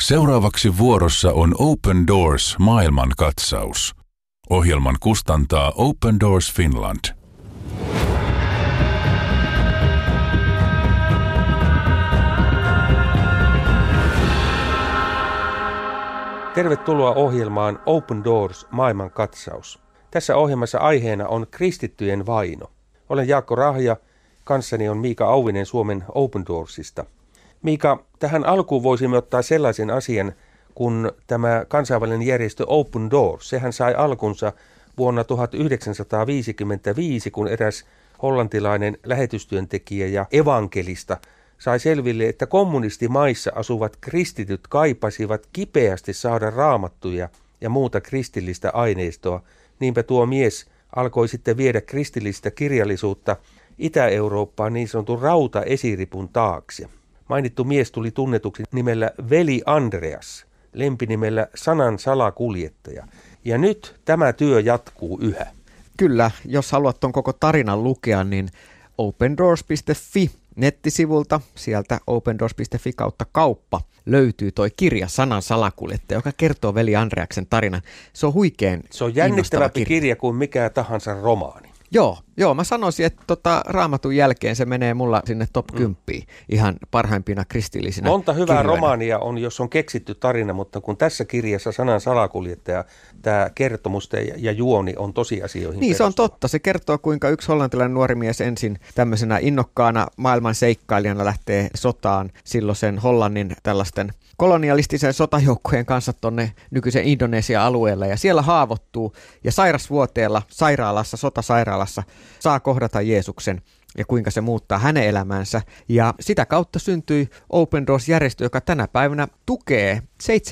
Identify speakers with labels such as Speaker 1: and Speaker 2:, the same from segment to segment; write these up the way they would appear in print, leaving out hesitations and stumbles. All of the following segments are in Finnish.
Speaker 1: Seuraavaksi vuorossa on Open Doors maailmankatsaus. Ohjelman kustantaa Open Doors Finland.
Speaker 2: Tervetuloa ohjelmaan Open Doors maailmankatsaus. Tässä ohjelmassa aiheena on kristittyjen vaino. Olen Jaakko Rahja, kanssani on Miika Auvinen Suomen Open Doorsista. Miika, tähän alkuun voisimme ottaa sellaisen asian, kun tämä kansainvälinen järjestö Open Doors, sehän sai alkunsa vuonna 1955, kun eräs hollantilainen lähetystyöntekijä ja evankelista sai selville, että kommunistimaissa asuvat kristityt kaipasivat kipeästi saada raamattuja ja muuta kristillistä aineistoa. Niinpä tuo mies alkoi sitten viedä kristillistä kirjallisuutta Itä-Eurooppaan niin sanotun rautaesiripun taakse. Mainittu mies tuli tunnetuksi nimellä Veli Andreas, lempinimellä sanan salakuljettaja. Ja nyt tämä työ jatkuu yhä.
Speaker 3: Kyllä, jos haluat ton koko tarinan lukea, niin opendoors.fi nettisivulta, sieltä opendoors.fi kautta kauppa, löytyy toi kirja Sanan salakuljettaja, joka kertoo Veli Andreaksen tarinan. Se on huikein
Speaker 2: Se on jännittävämpi kirja kuin mikä tahansa romaani.
Speaker 3: Joo, mä sanoisin, että Raamatun jälkeen se menee mulla sinne top 10 ihan parhaimpina kristillisinä
Speaker 2: Monta hyvää
Speaker 3: kirjoina.
Speaker 2: romaania on, jos on keksitty tarina, mutta kun tässä kirjassa Sanan salakuljettaja, tämä kertomus ja juoni on tosiasioihin
Speaker 3: Niin,
Speaker 2: perustuva.
Speaker 3: se on totta. Se kertoo, kuinka yksi hollantilainen nuori mies ensin tämmöisenä innokkaana maailman seikkailijana lähtee sotaan silloisen Hollannin tällaisten kolonialistisen sotajoukkojen kanssa tuonne nykyisen Indonesian alueelle, ja siellä haavoittuu ja sairasvuoteella sotasairaalassa saa kohdata Jeesuksen ja kuinka se muuttaa hänen elämänsä. Ja sitä kautta syntyi Open Doors-järjestö, joka tänä päivänä tukee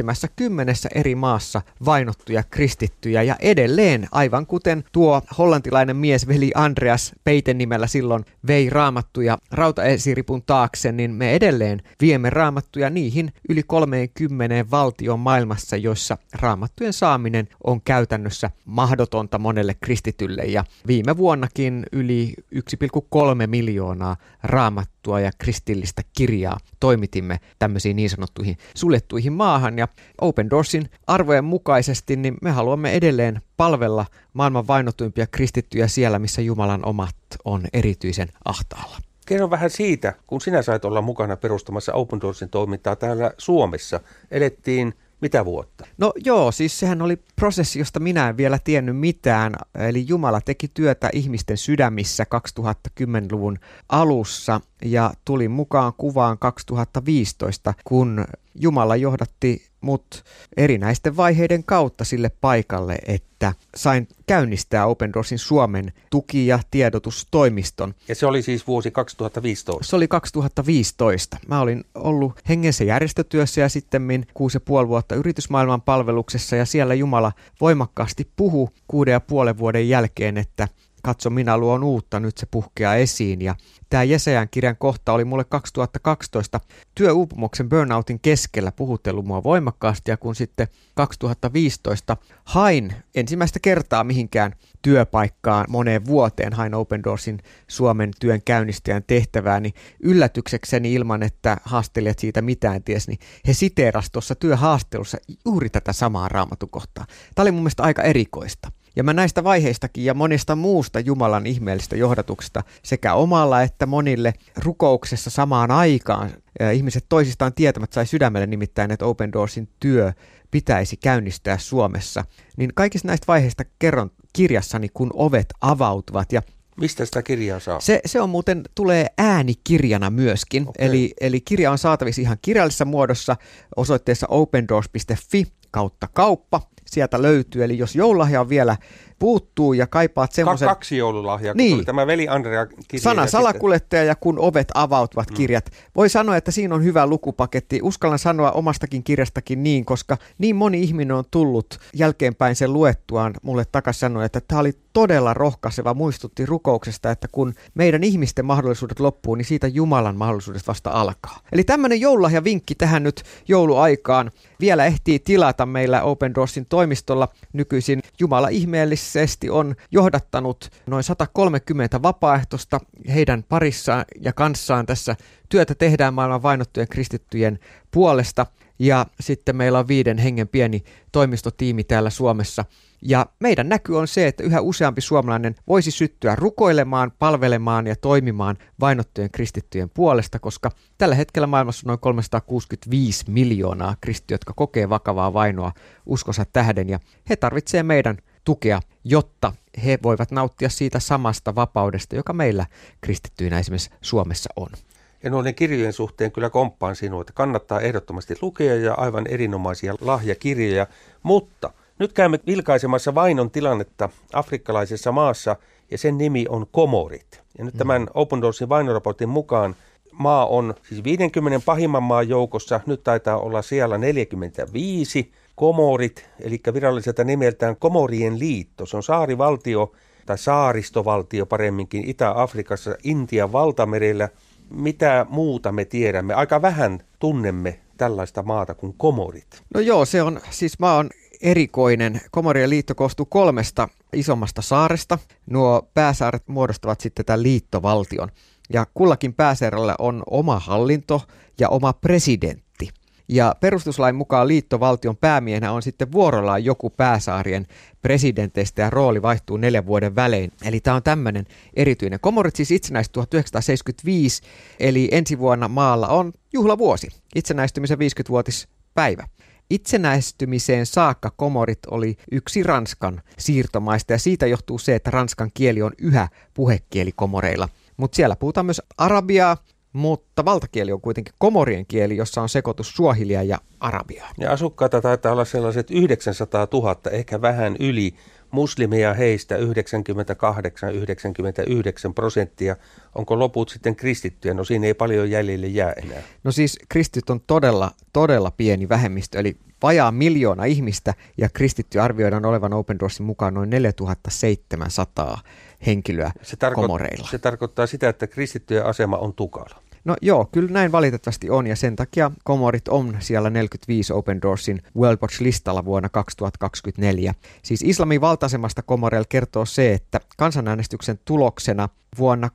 Speaker 3: 70 eri maassa vainottuja kristittyjä. Ja edelleen, aivan kuten tuo hollantilainen mies Veli Andreas Peiten nimellä silloin vei raamattuja rautaesiripun taakse, niin me edelleen viemme raamattuja niihin yli 30 valtion maailmassa, joissa raamattujen saaminen on käytännössä mahdotonta monelle kristitylle. Ja viime vuonnakin yli 1,3 miljoonaa raamattua ja kristillistä kirjaa toimitimme tämmöisiin niin sanottuihin suljettuihin maahan. Ja Open Doorsin arvojen mukaisesti niin me haluamme edelleen palvella maailman vainotuimpia kristittyjä siellä, missä Jumalan omat on erityisen ahtaalla.
Speaker 2: Kerro vähän siitä, kun sinä sait olla mukana perustamassa Open Doorsin toimintaa täällä Suomessa. Elettiin mitä vuotta?
Speaker 3: No joo, siis sehän oli prosessi, josta minä en vielä tiennyt mitään. Eli Jumala teki työtä ihmisten sydämissä 2010-luvun alussa ja tuli mukaan kuvaan 2015, kun Jumala johdatti mut erinäisten vaiheiden kautta sille paikalle, että sain käynnistää Open Doorsin Suomen tuki- ja tiedotustoimiston.
Speaker 2: Ja se oli siis vuosi 2015?
Speaker 3: Se oli 2015. Mä olin ollut hengessä järjestötyössä ja sittemmin 6,5 vuotta yritysmaailman palveluksessa, ja siellä Jumala voimakkaasti puhui 6,5 vuoden jälkeen, että katso, minä luon uutta, nyt se puhkeaa esiin. Ja tämä Jesajan kirjan kohta oli mulle 2012 työuupumuksen burnoutin keskellä puhutellut mua voimakkaasti, ja kun sitten 2015 hain ensimmäistä kertaa mihinkään työpaikkaan moneen vuoteen, hain Open Doorsin Suomen työn käynnistäjän tehtävää, niin yllätyksekseni ilman, että haastelijat siitä mitään ties, niin he siteerasivat tuossa työhaastelussa juuri tätä samaa raamatukohtaa. Tämä oli mun mielestä aika erikoista. Ja mä näistä vaiheistakin ja monesta muusta Jumalan ihmeellistä johdatuksesta sekä omalla että monille rukouksessa samaan aikaan ihmiset toisistaan tietämät sai sydämelle nimittäin, että Open Doorsin työ pitäisi käynnistää Suomessa. Niin kaikista näistä vaiheista kerron kirjassani, kun ovet avautuvat. Ja
Speaker 2: mistä sitä kirjaa saa?
Speaker 3: Se on muuten, tulee äänikirjana myöskin.
Speaker 2: Okay.
Speaker 3: Eli kirja on saatavissa ihan kirjallisessa muodossa osoitteessa opendoors.fi kautta kauppa. Sieltä löytyy, eli jos joululahja vielä puuttuu ja kaipaat semmoisen...
Speaker 2: 2 joululahjaa, kun
Speaker 3: niin.
Speaker 2: tuli tämä Veli Andrea kirja.
Speaker 3: Sana salakuljettaja ja kun ovet avautuvat kirjat. Voi sanoa, että siinä on hyvä lukupaketti. Uskallan sanoa omastakin kirjastakin niin, koska niin moni ihminen on tullut jälkeenpäin sen luettuaan mulle takaisin sanoa, että tämä oli todella rohkaiseva, muistutti rukouksesta, että kun meidän ihmisten mahdollisuudet loppuu, niin siitä Jumalan mahdollisuudet vasta alkaa. Eli tämmöinen joululahjavinkki tähän nyt jouluaikaan. Vielä ehtii tilata meillä Open Doorsin toimistolla. Nykyisin Jumala ihmeellisesti on johdattanut noin 130 vapaaehtoista heidän parissaan ja kanssaan tässä työtä tehdään maailman vainottujen kristittyjen puolesta. ja sitten meillä on 5 hengen pieni toimistotiimi täällä Suomessa. Ja meidän näky on se, että yhä useampi suomalainen voisi syttyä rukoilemaan, palvelemaan ja toimimaan vainottujen kristittyjen puolesta, koska tällä hetkellä maailmassa on noin 365 miljoonaa kristittyjä, jotka kokee vakavaa vainoa uskonsa tähden, ja he tarvitsevat meidän tukea, jotta he voivat nauttia siitä samasta vapaudesta, joka meillä kristittyinä esimerkiksi Suomessa on.
Speaker 2: Ja noiden kirjojen suhteen kyllä komppaan sinua, että kannattaa ehdottomasti lukea ja aivan erinomaisia lahjakirjoja, mutta nyt käymme vilkaisemassa vainon tilannetta afrikkalaisessa maassa ja sen nimi on Komorit. Ja nyt tämän Open Doorsin vainoraportin mukaan maa on siis 50 pahimman maan joukossa, nyt taitaa olla siellä 45 Komorit, eli viralliselta nimeltään Komorien liitto. Se on saarivaltio tai saaristovaltio paremminkin Itä-Afrikassa, Intian valtamerellä. Mitä muuta me tiedämme? Aika vähän tunnemme tällaista maata kuin Komorit.
Speaker 3: No joo, se on, siis maa on erikoinen. Komorien liitto koostuu 3 isommasta saaresta. Nuo pääsaaret muodostavat sitten tämän liittovaltion. Ja kullakin pääsaarella on oma hallinto ja oma presidentti. Ja perustuslain mukaan liittovaltion päämiehenä on sitten vuorollaan joku pääsaarien presidenteistä ja rooli vaihtuu 4 vuoden välein. Eli tämä on tämmöinen erityinen. Komorit siis itsenäistyi 1975, eli ensi vuonna maalla on juhlavuosi, itsenäistymisen 50-vuotispäivä. Itsenäistymiseen saakka Komorit oli yksi Ranskan siirtomaista ja siitä johtuu se, että ranskan kieli on yhä puhekieli Komoreilla. Mutta siellä puhutaan myös arabiaa, mutta valtakieli on kuitenkin komorien kieli, jossa on sekoitus suahilia ja arabiaa.
Speaker 2: Ja asukkaita taitaa olla sellaiset 900 000, ehkä vähän yli. Muslimeja heistä 98-99%. Onko loput sitten kristittyjä? No siinä ei paljon jäljelle jää enää.
Speaker 3: No siis kristityt on todella pieni vähemmistö, eli vajaa 1 miljoona ihmistä, ja kristittyjä arvioidaan olevan Open Doorsin mukaan noin 4700 henkilöä Komoreilla.
Speaker 2: Se tarkoittaa sitä, että kristittyjen asema on tukala.
Speaker 3: No joo, kyllä näin valitettavasti on, ja sen takia Komorit on siellä 45 Open Doorsin World Watch-listalla vuonna 2024. Siis islamin valtaisemasta Komoreilla kertoo se, että kansanäänestyksen tuloksena vuonna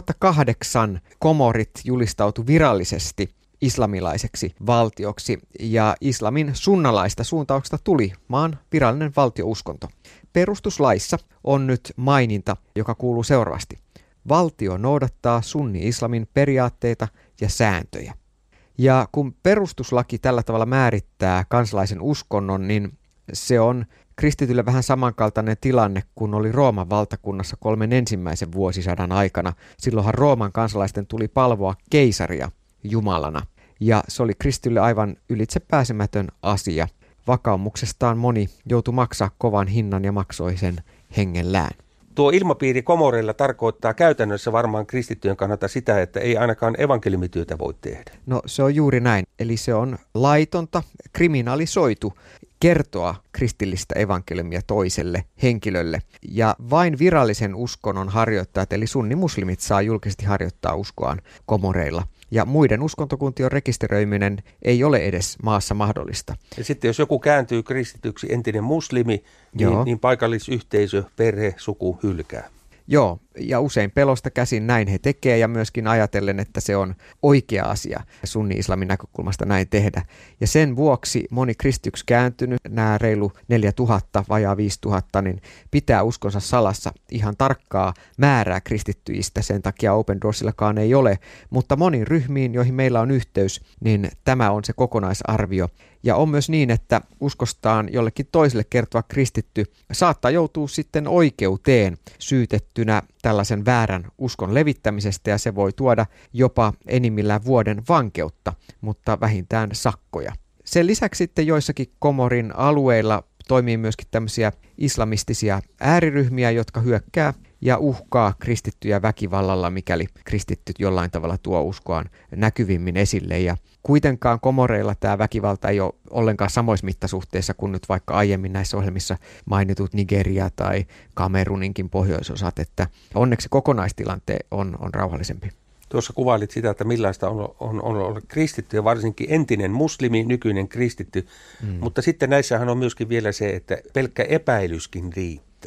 Speaker 3: 2008 Komorit julistautui virallisesti islamilaiseksi valtioksi, ja islamin sunnalaista suuntauksesta tuli maan virallinen valtiouskonto. Perustuslaissa on nyt maininta, joka kuuluu seuraavasti. Valtio noudattaa sunni-islamin periaatteita ja sääntöjä. Ja kun perustuslaki tällä tavalla määrittää kansalaisen uskonnon, niin se on kristitylle vähän samankaltainen tilanne kuin oli Rooman valtakunnassa 3 ensimmäisen vuosisadan aikana. Silloinhan Rooman kansalaisten tuli palvoa keisaria jumalana. Ja se oli kristitylle aivan ylitsepääsemätön asia. Vakaumuksestaan moni joutui maksaa kovan hinnan ja maksoi sen hengellään.
Speaker 2: Tuo ilmapiiri Komoreilla tarkoittaa käytännössä varmaan kristittyjen kannalta sitä, että ei ainakaan evankeliumityötä voi tehdä.
Speaker 3: No se on juuri näin. Eli se on laitonta, kriminalisoitu kertoa kristillistä evankeliumia toiselle henkilölle. Ja vain virallisen uskonnon harjoittajat, eli sunnimuslimit, saa julkisesti harjoittaa uskoaan Komoreilla. Ja muiden uskontokuntien rekisteröiminen ei ole edes maassa mahdollista.
Speaker 2: Ja sitten jos joku kääntyy kristityksi, entinen muslimi, niin paikallisyhteisö, perhe, suku hylkää.
Speaker 3: Joo, ja usein pelosta käsin näin he tekee, ja myöskin ajatellen, että se on oikea asia sunni-islamin näkökulmasta näin tehdä. Ja sen vuoksi moni kristityksi kääntynyt, nämä reilu 4000, vajaa 5000, niin pitää uskonsa salassa. Ihan tarkkaa määrää kristittyistä, sen takia Open Doorsillakaan ei ole, mutta moniin ryhmiin, joihin meillä on yhteys, niin tämä on se kokonaisarvio. Ja on myös niin, että uskostaan jollekin toiselle kertova kristitty saattaa joutua sitten oikeuteen syytettynä tällaisen väärän uskon levittämisestä, ja se voi tuoda jopa enimmillään vuoden vankeutta, mutta vähintään sakkoja. Sen lisäksi sitten joissakin Komorin alueilla toimii myöskin tämmöisiä islamistisia ääriryhmiä, jotka hyökkää ja uhkaa kristittyjä väkivallalla, mikäli kristittyt jollain tavalla tuo uskoaan näkyvimmin esille. Ja kuitenkaan Komoreilla tämä väkivalta ei ole ollenkaan samoissa mittasuhteissa kuin nyt vaikka aiemmin näissä ohjelmissa mainitut Nigeria tai Kameruninkin pohjoisosat, että onneksi kokonaistilante on rauhallisempi.
Speaker 2: Tuossa kuvailit sitä, että millaista on olla kristitty ja varsinkin entinen muslimi, nykyinen kristitty, mutta sitten näissähän on myöskin vielä se, että pelkkä epäilyskin riittää.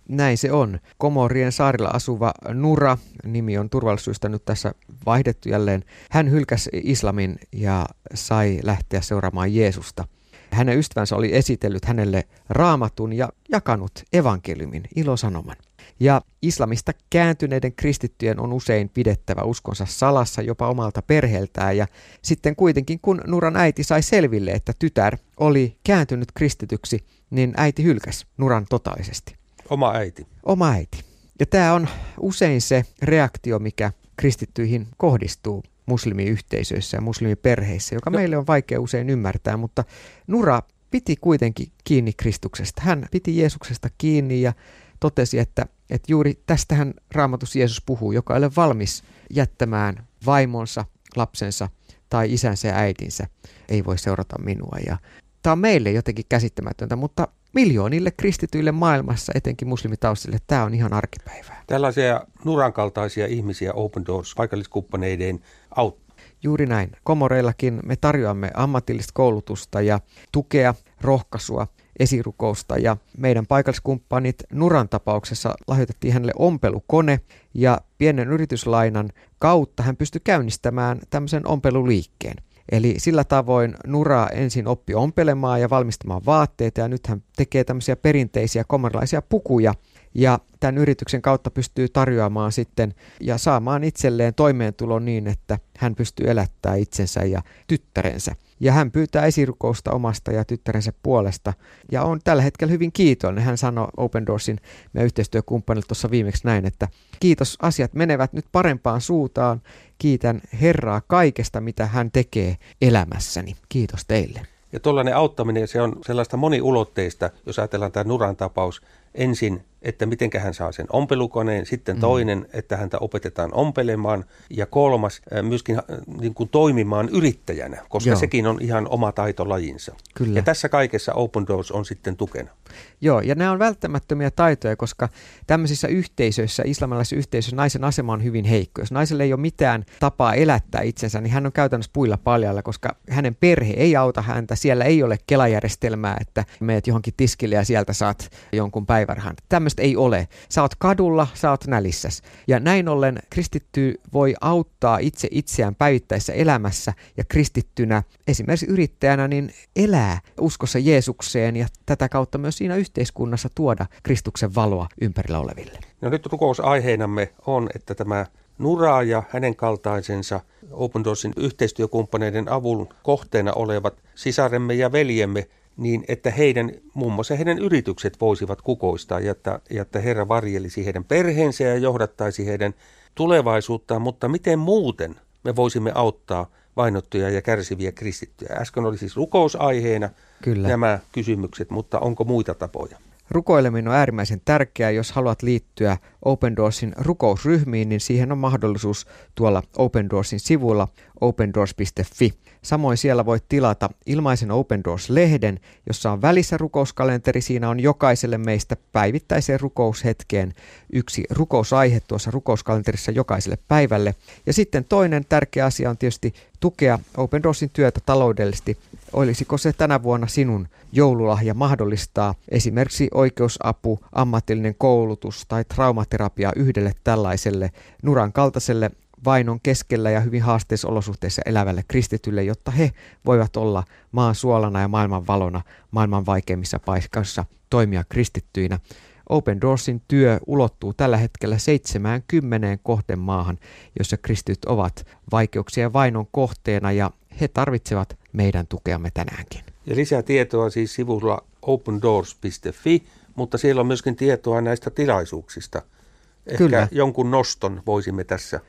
Speaker 3: Näin se on. Komorien saarilla asuva Nura, nimi on turvallisuudesta nyt tässä vaihdettu jälleen. Hän hylkäsi islamin ja sai lähteä seuraamaan Jeesusta. Hänen ystävänsä oli esitellyt hänelle Raamatun ja jakanut evankeliumin, ilosanoman. Ja islamista kääntyneiden kristittyjen on usein pidettävä uskonsa salassa jopa omalta perheeltään. Ja sitten kuitenkin, kun Nuran äiti sai selville, että tytär oli kääntynyt kristityksi, niin äiti hylkäsi Nuran totaalisesti.
Speaker 2: Oma äiti.
Speaker 3: Oma äiti. Ja tämä on usein se reaktio, mikä kristittyihin kohdistuu muslimiyhteisöissä ja muslimiperheissä, joka meille on vaikea usein ymmärtää, mutta Nura piti kuitenkin kiinni Kristuksesta. Hän piti Jeesuksesta kiinni ja totesi, että juuri tästähän Raamatussa Jeesus puhuu, joka ei ole valmis jättämään vaimonsa, lapsensa tai isänsä ja äitinsä, ei voi seurata minua. Ja tämä on meille jotenkin käsittämätöntä, mutta miljoonille kristityille maailmassa, etenkin muslimitaustaisille, tämä on ihan arkipäivää.
Speaker 2: Tällaisia Nuran kaltaisia ihmisiä Open Doors paikalliskumppaneiden auttaa.
Speaker 3: Juuri näin. Komoreillakin me tarjoamme ammatillista koulutusta ja tukea, rohkaisua, esirukousta ja meidän paikalliskumppanit Nuran tapauksessa lahjoitettiin hänelle ompelukone ja pienen yrityslainan kautta hän pystyi käynnistämään tämmöisen ompeluliikkeen. Eli sillä tavoin Nura ensin oppi ompelemaan ja valmistamaan vaatteita ja nyt hän tekee tämmöisiä perinteisiä komorilaisia pukuja ja tämän yrityksen kautta pystyy tarjoamaan sitten ja saamaan itselleen toimeentulon niin, että hän pystyy elättämään itsensä ja tyttärensä. Ja hän pyytää esirukousta omasta ja tyttärensä puolesta ja on tällä hetkellä hyvin kiitollinen. Hän sanoi Open Doorsin meidän yhteistyökumppanille tuossa viimeksi näin, että kiitos, asiat menevät nyt parempaan suuntaan. Kiitän Herraa kaikesta, mitä hän tekee elämässäni. Kiitos teille.
Speaker 2: Ja tuollainen auttaminen, se on sellaista moniulotteista, jos ajatellaan tämä Nuran tapaus. Ensin, että miten hän saa sen ompelukoneen, sitten toinen, että häntä opetetaan ompelemaan ja kolmas myöskin niin kuin toimimaan yrittäjänä, koska sekin on ihan oma taitolajinsa.
Speaker 3: Kyllä.
Speaker 2: Ja tässä kaikessa Open Doors on sitten tukena.
Speaker 3: Joo, ja nämä on välttämättömiä taitoja, koska tämmöisissä yhteisöissä, islamilaisissa yhteisöissä naisen asema on hyvin heikko. Jos naiselle ei ole mitään tapaa elättää itsensä, niin hän on käytännössä puilla paljalla, koska hänen perhe ei auta häntä. Siellä ei ole kelajärjestelmää, että meet johonkin tiskille ja sieltä saat jonkun päivärahan. Tämmöistä ei ole. Sä oot kadulla, sä oot nälissäs. Ja näin ollen kristitty voi auttaa itseään päivittäisessä elämässä ja kristittynä esimerkiksi yrittäjänä niin elää uskossa Jeesukseen ja tätä kautta myös siinä yhteiskunnassa tuoda Kristuksen valoa ympärillä oleville.
Speaker 2: No nyt rukousaiheinamme on, että tämä Nura ja hänen kaltaisensa Open Doorsin yhteistyökumppaneiden avun kohteena olevat sisaremme ja veljemme, niin että muun muassa heidän yritykset voisivat kukoistaa ja että Herra varjelisi heidän perheensä ja johdattaisi heidän tulevaisuuttaan, mutta miten muuten me voisimme auttaa vainottuja ja kärsiviä kristittyjä? Äsken oli siis rukousaiheena nämä kysymykset, mutta onko muita tapoja?
Speaker 3: Rukoileminen on äärimmäisen tärkeää. Jos haluat liittyä Open Doorsin rukousryhmiin, niin siihen on mahdollisuus tuolla Open Doorsin sivulla opendoors.fi. Samoin siellä voit tilata ilmaisen Open Doors-lehden, jossa on välissä rukouskalenteri. Siinä on jokaiselle meistä päivittäiseen rukoushetkeen yksi rukousaihe tuossa rukouskalenterissa jokaiselle päivälle. Ja sitten toinen tärkeä asia on tietysti tukea Open Doorsin työtä taloudellisesti. Olisiko se tänä vuonna sinun joululahja mahdollistaa esimerkiksi oikeusapu, ammatillinen koulutus tai traumaterapia yhdelle tällaiselle Nuran kaltaiselle vainon keskellä ja hyvin haasteissa olosuhteissa elävälle kristitylle, jotta he voivat olla maan suolana ja maailman valona maailman vaikeimmissa paikoissa toimia kristittyinä. Open Doorsin työ ulottuu tällä hetkellä 70 kohdemaahan, jossa kristityt ovat vaikeuksia ja vainon kohteena ja he tarvitsevat meidän tukeamme tänäänkin.
Speaker 2: Ja lisää tietoa siis sivulla opendoors.fi, mutta siellä on myöskin tietoa näistä tilaisuuksista. Ehkä
Speaker 3: Kyllä.
Speaker 2: Jonkun noston voisimme tässä.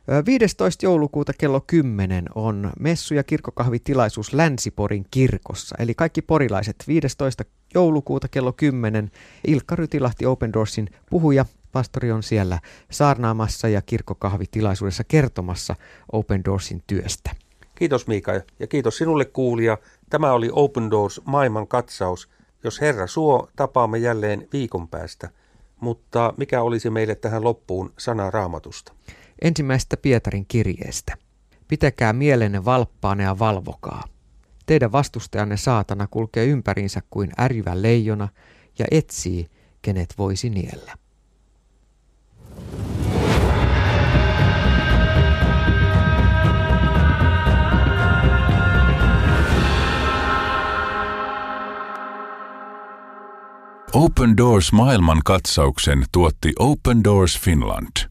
Speaker 3: 15. joulukuuta kello 10 on messu- ja kirkkokahvitilaisuus Länsi-Porin kirkossa. Eli kaikki porilaiset 15. joulukuuta kello 10. Ilkka Rytilahti Open Doorsin puhuja. Pastori on siellä saarnaamassa ja kirkkokahvitilaisuudessa kertomassa Open Doorsin työstä.
Speaker 2: Kiitos Miika ja kiitos sinulle kuulija. Tämä oli Open Doors maailman katsaus. Jos Herra suo, tapaamme jälleen viikon päästä. Mutta mikä olisi meille tähän loppuun sana Raamatusta?
Speaker 3: Ensimmäisestä Pietarin kirjeestä. Pitäkää mielenne valppaana ja valvokaa. Teidän vastustajanne saatana kulkee ympäriinsä kuin ärjyvä leijona ja etsii, kenet voisi niellä.
Speaker 1: Open Doors maailmankatsauksen tuotti Open Doors Finland.